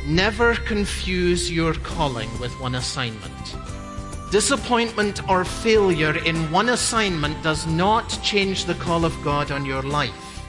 Never confuse your calling with one assignment. Disappointment or failure in one assignment does not change the call of God on your life.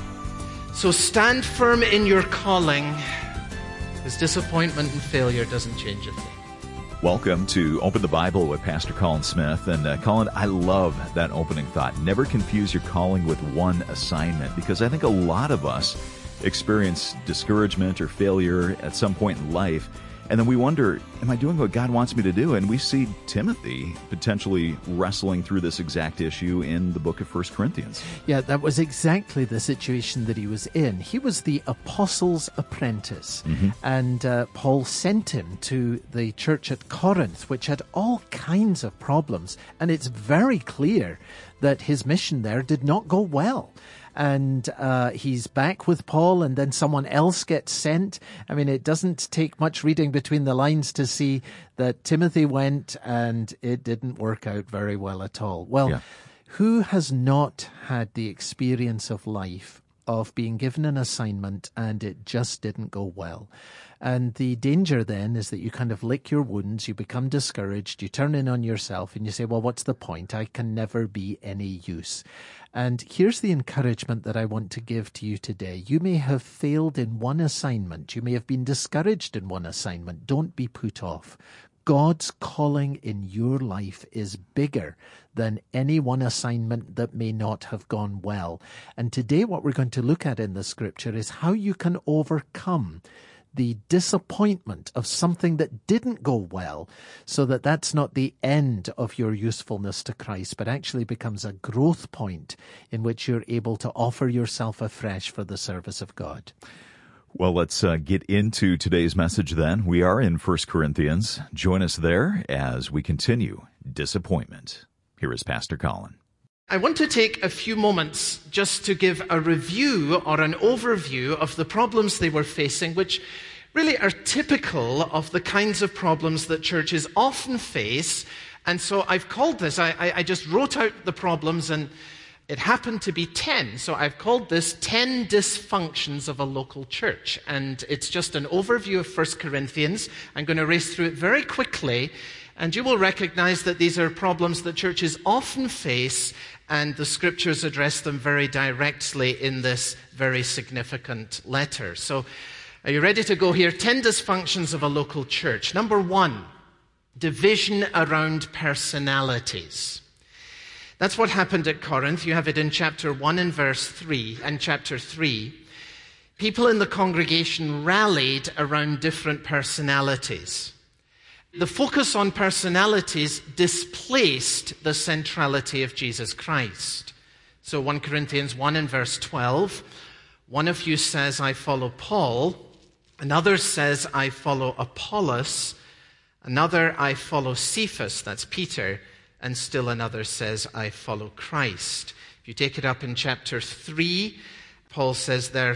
So stand firm in your calling, because disappointment and failure doesn't change a thing. Welcome to Open the Bible with Pastor Colin Smith. And Colin, I love that opening thought. Never confuse your calling with one assignment, because I think a lot of us experience discouragement or failure at some point in life, and then we wonder, am I doing what God wants me to do? And we see Timothy potentially wrestling through this exact issue in the book of 1 Corinthians. Yeah, that was exactly the situation that he was in. He was the apostle's apprentice, and Paul sent him to the church at Corinth, which had all kinds of problems, and it's very clear that his mission there did not go well. And he's back with Paul, and then someone else gets sent. I mean, it doesn't take much reading between the lines to see that Timothy went and it didn't work out very well at all. Well, Who has not had the experience of life of being given an assignment and it just didn't go well? And the danger then is that you kind of lick your wounds, you become discouraged, you turn in on yourself and you say, well, what's the point? I can never be any use. And here's the encouragement that I want to give to you today. You may have failed in one assignment. You may have been discouraged in one assignment. Don't be put off. God's calling in your life is bigger than any one assignment that may not have gone well. And today what we're going to look at in the scripture is how you can overcome the disappointment of something that didn't go well, so that that's not the end of your usefulness to Christ, but actually becomes a growth point in which you're able to offer yourself afresh for the service of God. Well, let's get into today's message then. We are in 1 Corinthians. Join us there as we continue Disappointment. Here is Pastor Colin. I want to take a few moments just to give a review or an overview of the problems they were facing, which really are typical of the kinds of problems that churches often face. And so I've called this, I just wrote out the problems, and it happened to be 10. So I've called this 10 Dysfunctions of a Local Church. And it's just an overview of 1 Corinthians. I'm going to race through it very quickly. And you will recognize that these are problems that churches often face, and the scriptures address them very directly in this very significant letter. So, are you ready to go here? 10 dysfunctions of a local church. Number 1, division around personalities. That's what happened at Corinth. You have it in chapter 1 and verse 3 and chapter 3. People in the congregation rallied around different personalities. The focus on personalities displaced the centrality of Jesus Christ. So 1 Corinthians 1 and verse 12, one of you says, I follow Paul. Another says, I follow Apollos. Another, I follow Cephas, that's Peter. And still another says, I follow Christ. If you take it up in chapter 3, Paul says there,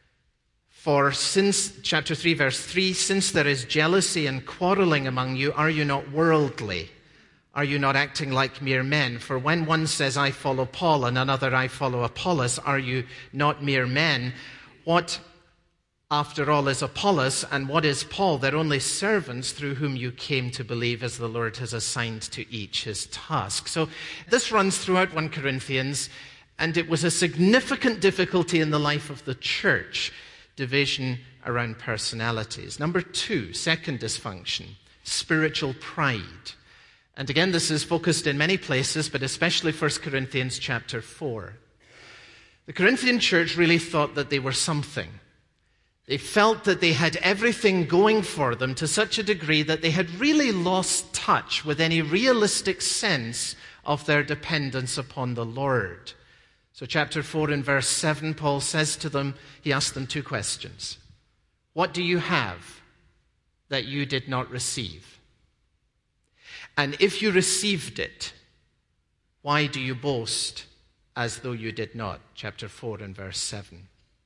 for since, chapter 3, verse 3, since there is jealousy and quarreling among you, are you not worldly? Are you not acting like mere men? For when one says, I follow Paul, and another, I follow Apollos, are you not mere men? What, after all, is Apollos, and what is Paul? They're only servants through whom you came to believe, as the Lord has assigned to each his task. So this runs throughout 1 Corinthians, and it was a significant difficulty in the life of the church. Division around personalities. Number 2, second dysfunction, spiritual pride. And again, this is focused in many places, but especially 1 Corinthians chapter 4. The Corinthian church really thought that they were something. They felt that they had everything going for them to such a degree that they had really lost touch with any realistic sense of their dependence upon the Lord. So chapter 4 and verse 7, Paul says to them, he asked them 2 questions. What do you have that you did not receive? And if you received it, why do you boast as though you did not? Chapter 4 and verse 7.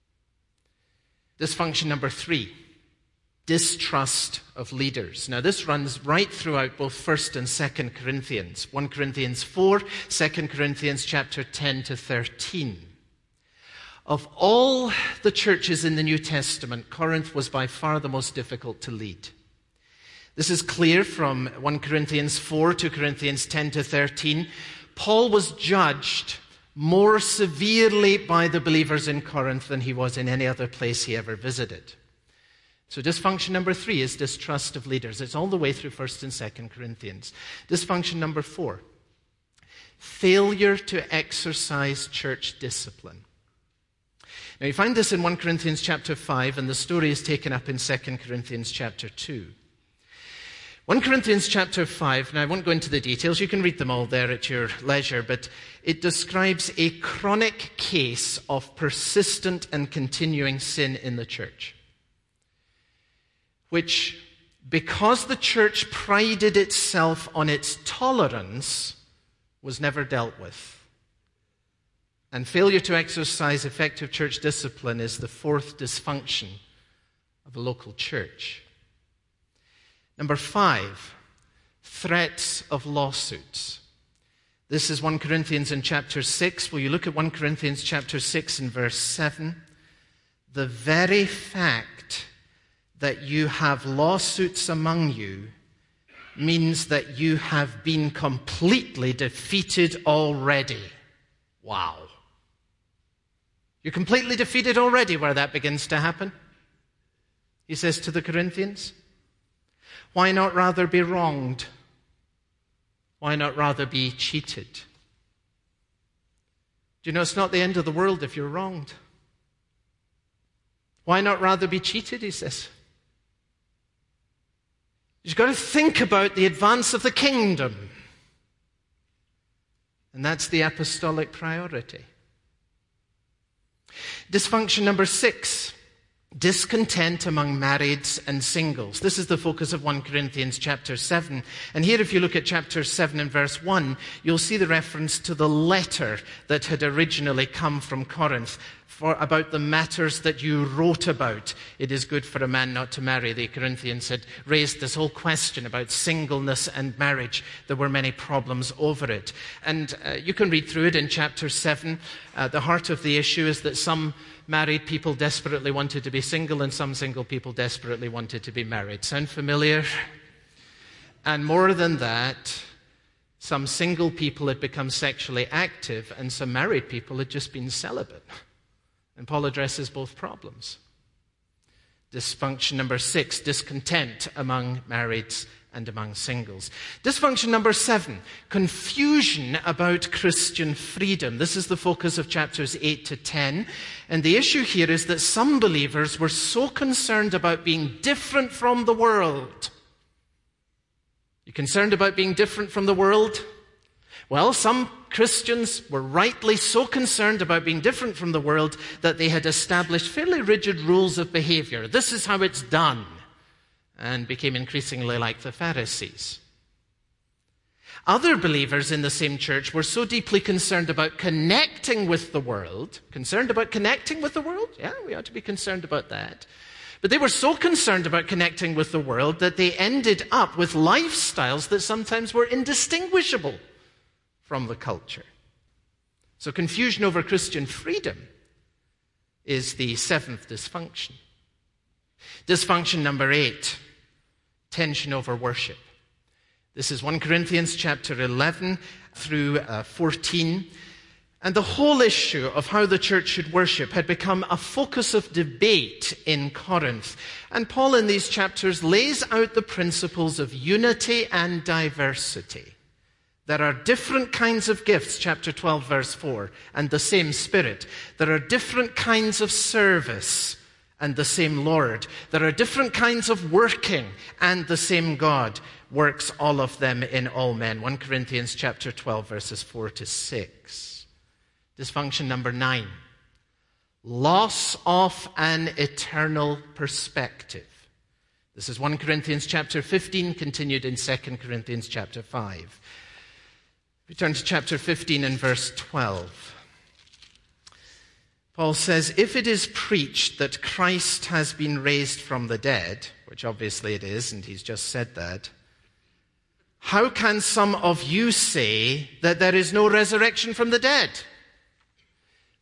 Dysfunction number 3, distrust of leaders. Now this runs right throughout both 1 and 2 Corinthians. 1 Corinthians 4, 2 Corinthians chapter 10 to 13. Of all the churches in the New Testament, Corinth was by far the most difficult to lead. This is clear from 1 Corinthians 4 to Corinthians 10 to 13. Paul was judged more severely by the believers in Corinth than he was in any other place he ever visited. So dysfunction number 3 is distrust of leaders. It's all the way through 1st and 2nd Corinthians. Dysfunction number 4, failure to exercise church discipline. Now you find this in 1 Corinthians chapter 5, and the story is taken up in 2 Corinthians chapter 2. 1 Corinthians chapter 5, now I won't go into the details, you can read them all there at your leisure, but it describes a chronic case of persistent and continuing sin in the church, which, because the church prided itself on its tolerance, was never dealt with. And failure to exercise effective church discipline is the 4th dysfunction of a local church. Number 5, threats of lawsuits. This is 1 Corinthians in chapter 6. Will you look at 1 Corinthians chapter 6 and verse 7? The very fact that you have lawsuits among you means that you have been completely defeated already. Wow. You're completely defeated already where that begins to happen. He says to the Corinthians, why not rather be wronged? Why not rather be cheated? Do you know it's not the end of the world if you're wronged? Why not rather be cheated, he says. You've got to think about the advance of the kingdom. And that's the apostolic priority. Dysfunction number 6, discontent among marrieds and singles. This is the focus of 1 Corinthians chapter 7. And here, if you look at chapter 7 and verse 1, you'll see the reference to the letter that had originally come from Corinth about the matters that you wrote about. It is good for a man not to marry. The Corinthians had raised this whole question about singleness and marriage. There were many problems over it. And you can read through it in chapter 7. The heart of the issue is that some married people desperately wanted to be single and some single people desperately wanted to be married. Sound familiar? And more than that, some single people had become sexually active and some married people had just been celibate. And Paul addresses both problems. Dysfunction number 6, discontent among marrieds and among singles. Dysfunction number 7, confusion about Christian freedom. This is the focus of chapters 8 to 10. And the issue here is that some believers were so concerned about being different from the world. You concerned about being different from the world? Well, some Christians were rightly so concerned about being different from the world that they had established fairly rigid rules of behavior. This is how it's done, and became increasingly like the Pharisees. Other believers in the same church were so deeply concerned about connecting with the world. Concerned about connecting with the world? Yeah, we ought to be concerned about that. But they were so concerned about connecting with the world that they ended up with lifestyles that sometimes were indistinguishable from the culture. So confusion over Christian freedom is the 7th dysfunction. Dysfunction number 8, tension over worship. This is 1 Corinthians chapter 11 through 14. And the whole issue of how the church should worship had become a focus of debate in Corinth. And Paul in these chapters lays out the principles of unity and diversity. There are different kinds of gifts, chapter 12, verse 4, and the same Spirit. There are different kinds of service and the same Lord. There are different kinds of working and the same God works all of them in all men. 1 Corinthians chapter 12, verses 4 to 6. Dysfunction number 9, loss of an eternal perspective. This is 1 Corinthians chapter 15, continued in 2 Corinthians chapter 5. We turn to chapter 15 and verse 12. Paul says, if it is preached that Christ has been raised from the dead, which obviously it is, and he's just said that, how can some of you say that there is no resurrection from the dead?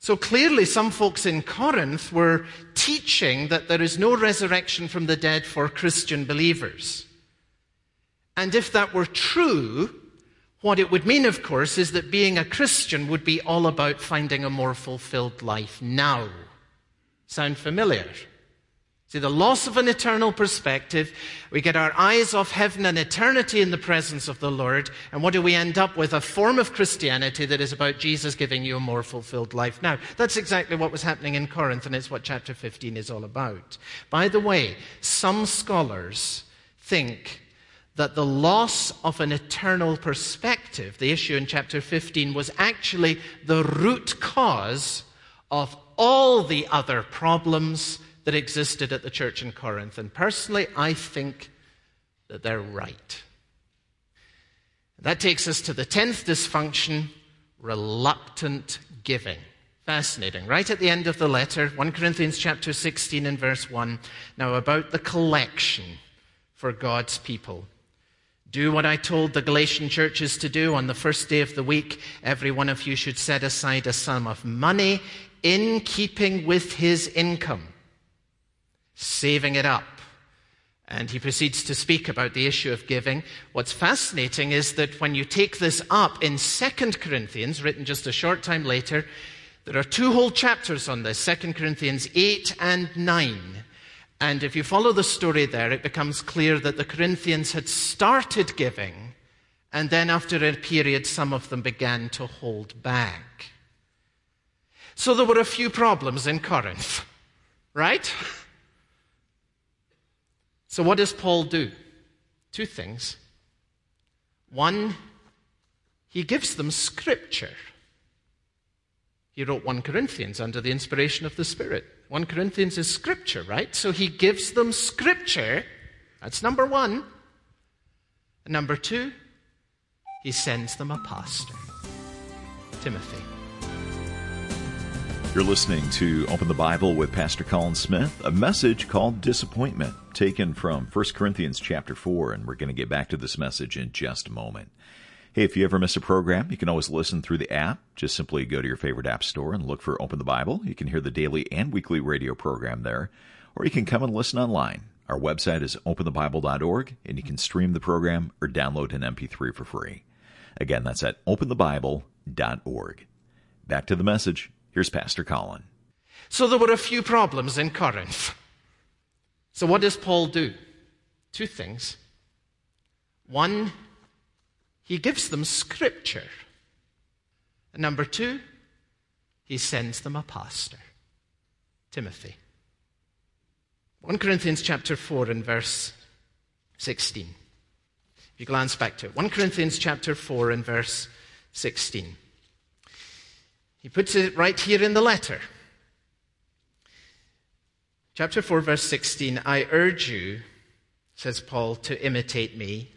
So clearly some folks in Corinth were teaching that there is no resurrection from the dead for Christian believers. And if that were true, what it would mean, of course, is that being a Christian would be all about finding a more fulfilled life now. Sound familiar? See, the loss of an eternal perspective, we get our eyes off heaven and eternity in the presence of the Lord, and what do we end up with? A form of Christianity that is about Jesus giving you a more fulfilled life now. That's exactly what was happening in Corinth, and it's what chapter 15 is all about. By the way, some scholars think that the loss of an eternal perspective, the issue in chapter 15, was actually the root cause of all the other problems that existed at the church in Corinth. And personally, I think that they're right. That takes us to the 10th dysfunction, reluctant giving. Fascinating. Right at the end of the letter, 1 Corinthians chapter 16 and verse 1. Now about the collection for God's people. Do what I told the Galatian churches to do. On the first day of the week, every one of you should set aside a sum of money in keeping with his income, saving it up. And he proceeds to speak about the issue of giving. What's fascinating is that when you take this up in 2 Corinthians, written just a short time later, there are 2 whole chapters on this, 2 Corinthians 8 and 9. And if you follow the story there, it becomes clear that the Corinthians had started giving, and then after a period, some of them began to hold back. So there were a few problems in Corinth, right? So what does Paul do? 2 things. One, he gives them scripture. He wrote 1 Corinthians under the inspiration of the Spirit. 1 Corinthians is scripture, right? So he gives them scripture. That's number 1. And number 2, he sends them a pastor, Timothy. You're listening to Open the Bible with Pastor Colin Smith, a message called Disappointment, taken from 1 Corinthians chapter 4, and we're going to get back to this message in just a moment. Hey, if you ever miss a program, you can always listen through the app. Just simply go to your favorite app store and look for Open the Bible. You can hear the daily and weekly radio program there, or you can come and listen online. Our website is openthebible.org, and you can stream the program or download an MP3 for free. Again, that's at openthebible.org. Back to the message. Here's Pastor Colin. So there were a few problems in Corinth. So what does Paul do? 2 things. One, he gives them scripture. And number 2, he sends them a pastor, Timothy. 1 Corinthians chapter 4 and verse 16. If you glance back to it. 1 Corinthians chapter 4 and verse 16. He puts it right here in the letter. Chapter 4, verse 16, I urge you, says Paul, to imitate me.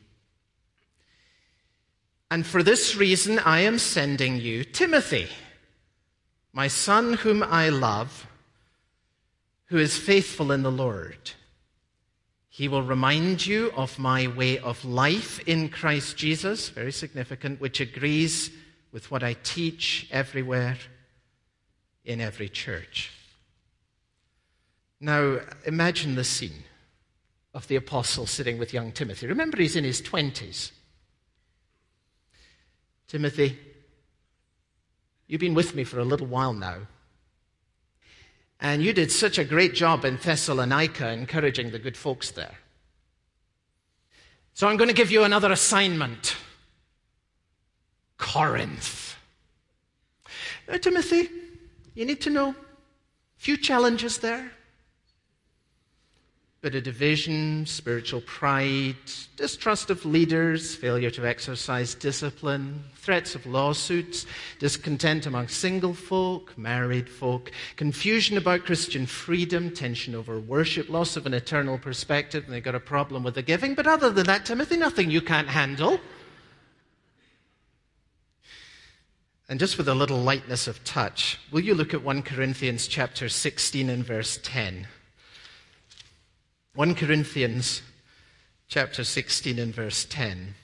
And for this reason I am sending you Timothy, my son whom I love, who is faithful in the Lord. He will remind you of my way of life in Christ Jesus, very significant, which agrees with what I teach everywhere in every church. Now, imagine the scene of the apostle sitting with young Timothy. Remember, he's in his 20s. Timothy, you've been with me for a little while now. And you did such a great job in Thessalonica encouraging the good folks there. So I'm going to give you another assignment. Corinth. Now, Timothy, you need to know a few challenges there. Bit of division, spiritual pride, distrust of leaders, failure to exercise discipline, threats of lawsuits, discontent among single folk, married folk, confusion about Christian freedom, tension over worship, loss of an eternal perspective, and they've got a problem with the giving. But other than that, Timothy, nothing you can't handle. And just with a little lightness of touch, will you look at 1 Corinthians chapter 16 and verse 10? 1 Corinthians chapter 16 and verse 10.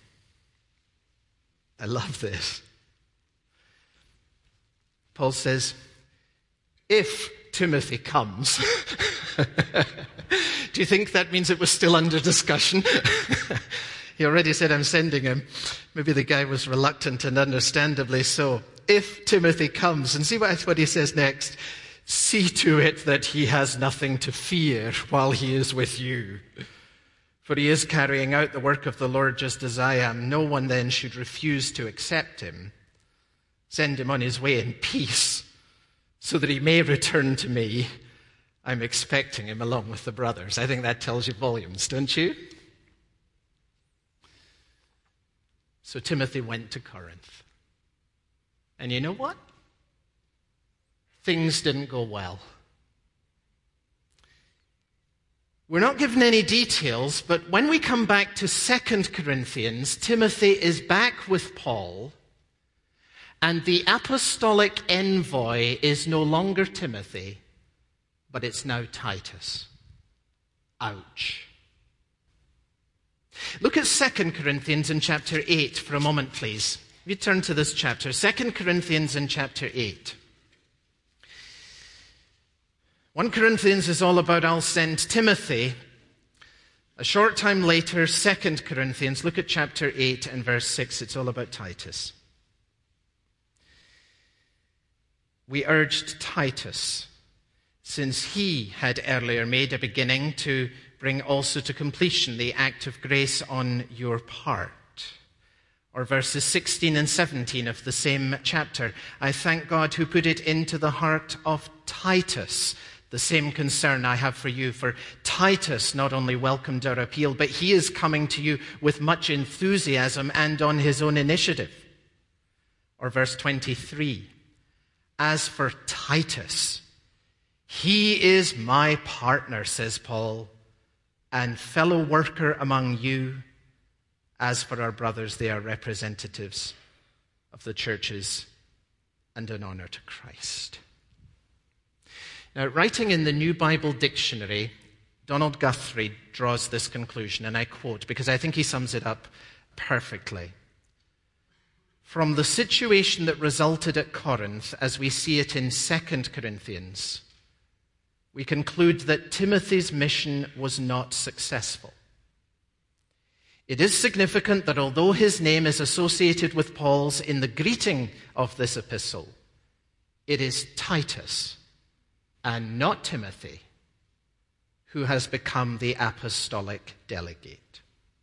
I love this. Paul says, if Timothy comes. Do you think that means it was still under discussion? He already said, I'm sending him. Maybe the guy was reluctant, and understandably so. If Timothy comes, and see what he says next. See to it that he has nothing to fear while he is with you. For he is carrying out the work of the Lord just as I am. No one then should refuse to accept him. Send him on his way in peace, so that he may return to me. I'm expecting him along with the brothers. I think that tells you volumes, don't you? So Timothy went to Corinth. And you know what? Things didn't go well. We're not given any details, but when we come back to 2 Corinthians, Timothy is back with Paul, and the apostolic envoy is no longer Timothy, but it's now Titus. Ouch. Look at 2 Corinthians in chapter 8 for a moment, please. If you turn to this chapter, 2 Corinthians in chapter 8. 1 Corinthians is all about I'll send Timothy. A short time later, 2 Corinthians, look at chapter 8 and verse 6. It's all about Titus. We urged Titus, since he had earlier made a beginning, to bring also to completion the act of grace on your part. Or verses 16 and 17 of the same chapter. I thank God who put it into the heart of Titus, the same concern I have for you. For Titus not only welcomed our appeal, but he is coming to you with much enthusiasm and on his own initiative. Or verse 23. As for Titus, he is my partner, says Paul, and fellow worker among you. As for our brothers, they are representatives of the churches and an honor to Christ. Now, writing in the New Bible Dictionary, Donald Guthrie draws this conclusion, and I quote, because I think he sums it up perfectly. From the situation that resulted at Corinth, as we see it in 2 Corinthians, we conclude that Timothy's mission was not successful. It is significant that although his name is associated with Paul's in the greeting of this epistle, it is Titus and not Timothy who has become the apostolic delegate.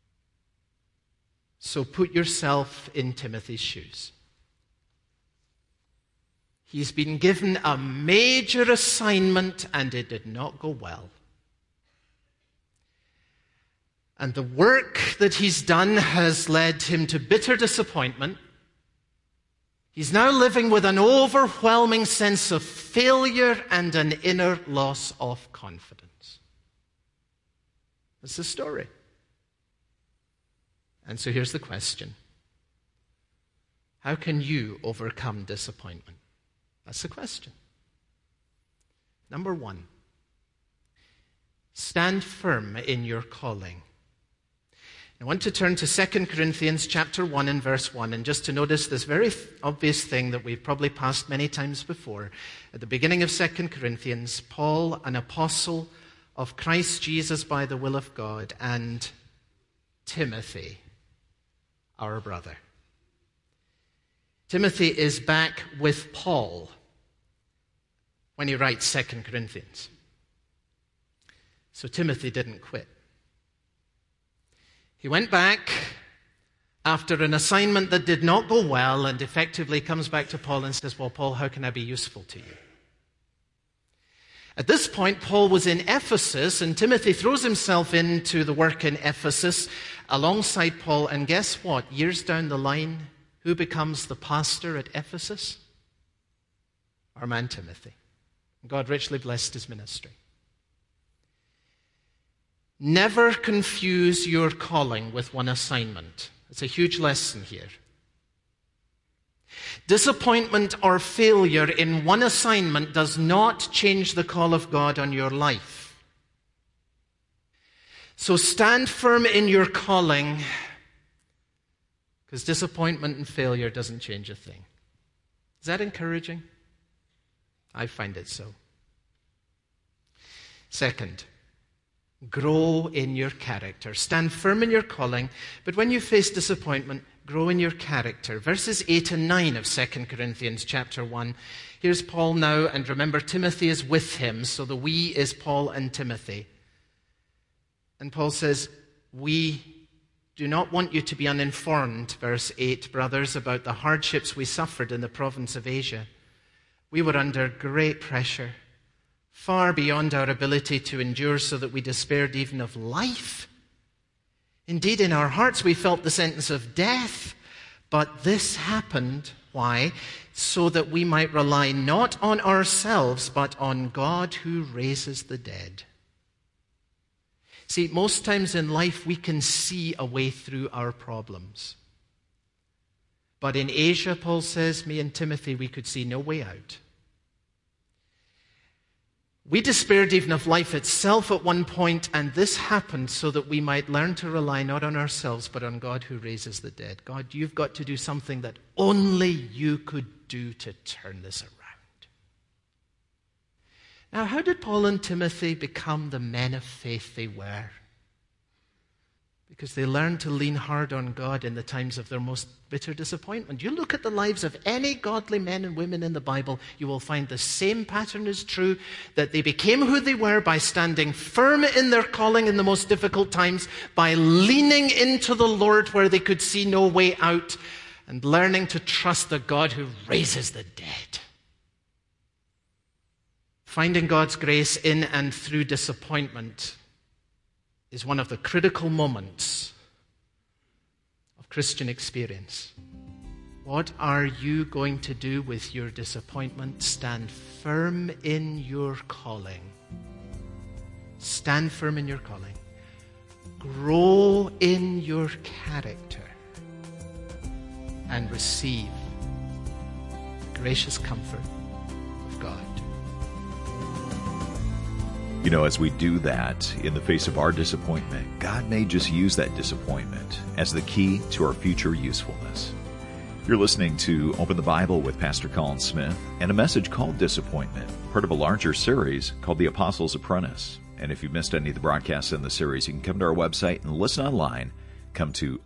So put yourself in Timothy's shoes. He's been given a major assignment and it did not go well. And the work that he's done has led him to bitter disappointment. He's now living with an overwhelming sense of failure and an inner loss of confidence. That's the story. And so here's the question. How can you overcome disappointment? That's the question. Number one, stand firm in your calling. I want to turn to 2 Corinthians chapter 1 and verse 1, and just to notice this very obvious thing that we've probably passed many times before. At the beginning of 2 Corinthians, Paul, an apostle of Christ Jesus by the will of God, and Timothy, our brother. Timothy is back with Paul when he writes 2 Corinthians. So Timothy didn't quit. He went back after an assignment that did not go well and effectively comes back to Paul and says, well, Paul, how can I be useful to you? At this point, Paul was in Ephesus, and Timothy throws himself into the work in Ephesus alongside Paul. And guess what? Years down the line, who becomes the pastor at Ephesus? Our man Timothy. God richly blessed his ministry. Never confuse your calling with one assignment. It's a huge lesson here. Disappointment or failure in one assignment does not change the call of God on your life. So stand firm in your calling, because disappointment and failure doesn't change a thing. Is that encouraging? I find it so. Second, grow in your character. Stand firm in your calling, but when you face disappointment, grow in your character. Verses 8 and 9 of 2 Corinthians chapter 1. Here's Paul now, and remember, Timothy is with him, so the we is Paul and Timothy. And Paul says, we do not want you to be uninformed, verse 8, brothers, about the hardships we suffered in the province of Asia. We were under great pressure, far beyond our ability to endure, so that we despaired even of life. Indeed, in our hearts we felt the sentence of death. But this happened, why? So that we might rely not on ourselves, but on God who raises the dead. See, most times in life we can see a way through our problems. But in Asia, Paul says, me and Timothy, we could see no way out. We despaired even of life itself at one point, and this happened so that we might learn to rely not on ourselves, but on God who raises the dead. God, you've got to do something that only you could do to turn this around. Now, how did Paul and Timothy become the men of faith they were? Because they learned to lean hard on God in the times of their most bitter disappointment. You look at the lives of any godly men and women in the Bible, you will find the same pattern is true, that they became who they were by standing firm in their calling in the most difficult times, by leaning into the Lord where they could see no way out, and learning to trust the God who raises the dead. Finding God's grace in and through disappointment is one of the critical moments of Christian experience. What are you going to do with your disappointment? Stand firm in your calling. Stand firm in your calling. Grow in your character and receive the gracious comfort of God. You know, as we do that in the face of our disappointment, God may just use that disappointment as the key to our future usefulness. You're listening to Open the Bible with Pastor Colin Smith and a message called Disappointment, part of a larger series called The Apostles' Apprentice. And if you've missed any of the broadcasts in the series, you can come to our website and listen online. Come to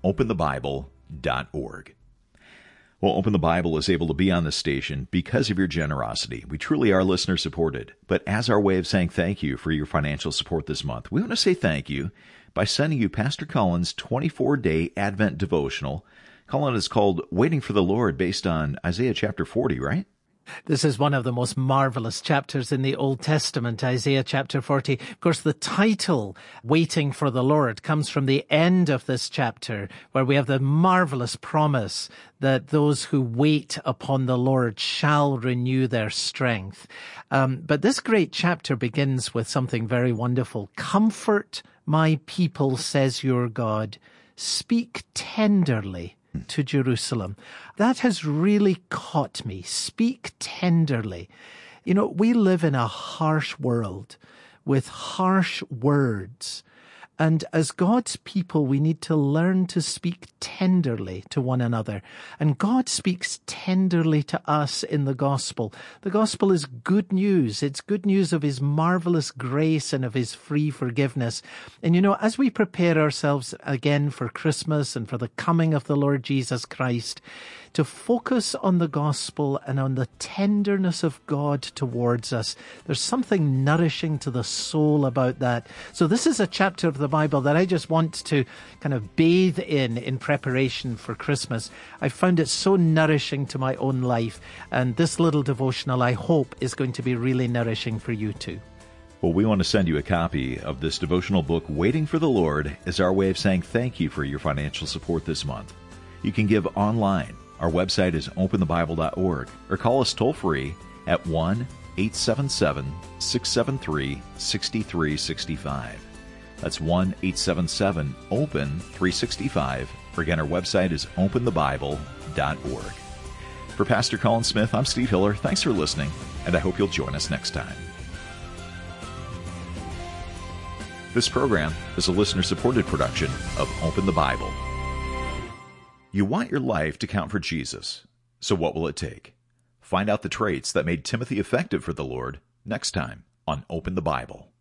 openthebible.org. Well, Open the Bible is able to be on this station because of your generosity. We truly are listener-supported. But as our way of saying thank you for your financial support this month, we want to say thank you by sending you Pastor Colin's 24-day Advent devotional. Colin, is called Waiting for the Lord, based on Isaiah chapter 40, right? This is one of the most marvelous chapters in the Old Testament, Isaiah chapter 40. Of course, the title, Waiting for the Lord, comes from the end of this chapter, where we have the marvelous promise that those who wait upon the Lord shall renew their strength. But this great chapter begins with something very wonderful. Comfort my people, says your God. Speak tenderly to Jerusalem. That has really caught me. Speak tenderly. You know, we live in a harsh world with harsh words. And as God's people, we need to learn to speak tenderly to one another. And God speaks tenderly to us in the gospel. The gospel is good news. It's good news of his marvelous grace and of his free forgiveness. And you know, as we prepare ourselves again for Christmas and for the coming of the Lord Jesus Christ, to focus on the gospel and on the tenderness of God towards us. There's something nourishing to the soul about that. So this is a chapter of the Bible that I just want to kind of bathe in preparation for Christmas. I found it so nourishing to my own life, and this little devotional, I hope, is going to be really nourishing for you too. Well, we want to send you a copy of this devotional book, Waiting for the Lord, as our way of saying thank you for your financial support this month. You can give online. Our website is openthebible.org, or call us toll-free at 1-877-673-6365. That's 1-877-OPEN-365. Again, our website is openthebible.org. For Pastor Colin Smith, I'm Steve Hiller. Thanks for listening, and I hope you'll join us next time. This program is a listener-supported production of Open the Bible. You want your life to count for Jesus. So what will it take? Find out the traits that made Timothy effective for the Lord next time on Open the Bible.